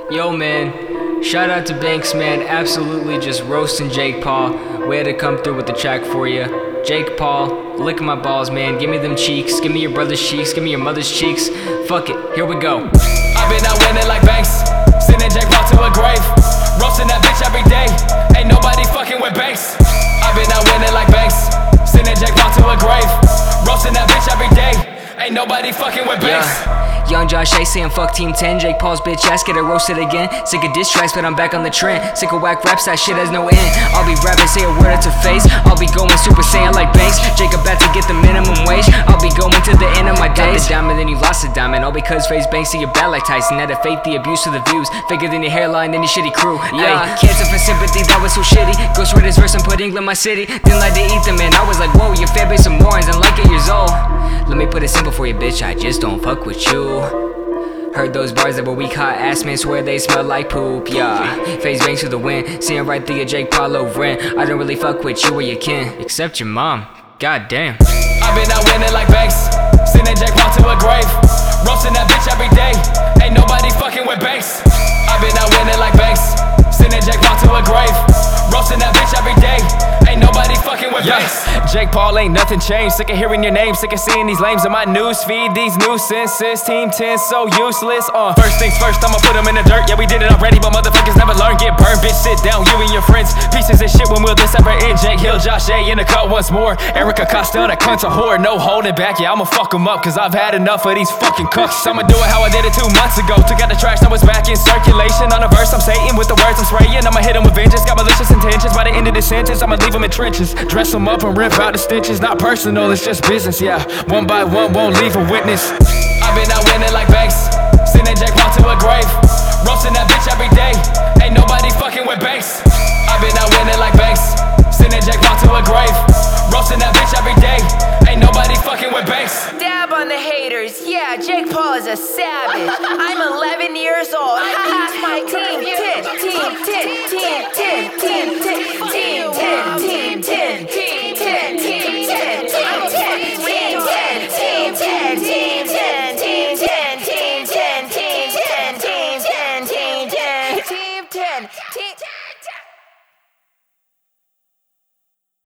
Yo, man, shout out to Banks, man. Absolutely just roasting Jake Paul. We had to come through with the track for you. Jake Paul, lick my balls, man. Give me them cheeks. Give me your brother's cheeks. Give me your mother's cheeks. Fuck it, here we go. I've been out winning like Banks, sending Jake Paul to a grave, roasting that bitch every day. Ain't nobody fucking with Banks. I've been out winning like Banks, sending Jake Paul to a grave, roasting that bitch every day. Ain't nobody fucking with Banks. Young Josh A saying fuck Team 10. Jake Paul's bitch ass get it roasted again. Sick of diss tracks, but I'm back on the trend. Sick of whack raps, that shit has no end. I'll be rapping, say a word at your face. I'll be going Super Saiyan like Banks. Jake about to get the minimum wage. I'll be going to the end of my days. Got the diamond, then you lost the diamond. All because face Banks see you bad like Tyson. Had to fake the abuse of the views. Faker than your hairline, then your shitty crew. Yeah, cancer for sympathy, that was so shitty. Ghost wrote his verse and put England my city. Didn't like to eat them, man. I was like, whoa, your fan base of morons and like 8 years old. Let me put it simple for you, bitch. I just don't fuck with you. Heard those bars that were weak, hot ass men swear they smell like poop, yeah. Face Banks with the win, seeing right through your Jake Paul over in. I don't really fuck with you or your kin, except your mom, god damn. I've been out winning like Banks, sending Jake Paul to a grave, roasting that bitch every day. Ain't nobody fucking with Banks. I've been out winning like Banks, sending Jake Paul to a grave, roasting that bitch every day. Ain't nobody fucking with Banks. Jake Paul ain't nothing changed. Sick of hearing your name, sick of seeing these lames in my news feed. These nuisances, Team 10 so useless. First things first, I'ma put them in the dirt. Yeah, we did it already, but motherfuckers never learn. Get burned, bitch, sit down, you and your friends. Pieces of shit, when will this ever end? Jake Hill, Josh A in the cut once more. Erica Costello, that cunt's a whore, no holding back. Yeah, I'ma fuck them up, cause I've had enough of these fucking cooks. I'ma do it how I did it 2 months ago. Took out the trash, now it's back in circulation. On a verse, I'm Satan with the words I'm spraying. I'ma hit them with vengeance, got malicious intentions. By the end of the sentence, I'ma leave them in trenches. Dress them up and rip out the stitches. Not personal, it's just business, yeah. One by one, won't leave a witness. I've been out winning like Banks, sending Jake Paul to a grave, roasting that bitch every day. Ain't nobody fucking with Banks. I've been out winning like Banks, sending Jake Paul to a grave, roasting that bitch every day. Ain't nobody fucking with Banks. Dab on the haters, yeah, Jake Paul is a savage. I'm 11 years old. It's my team 10, team 10.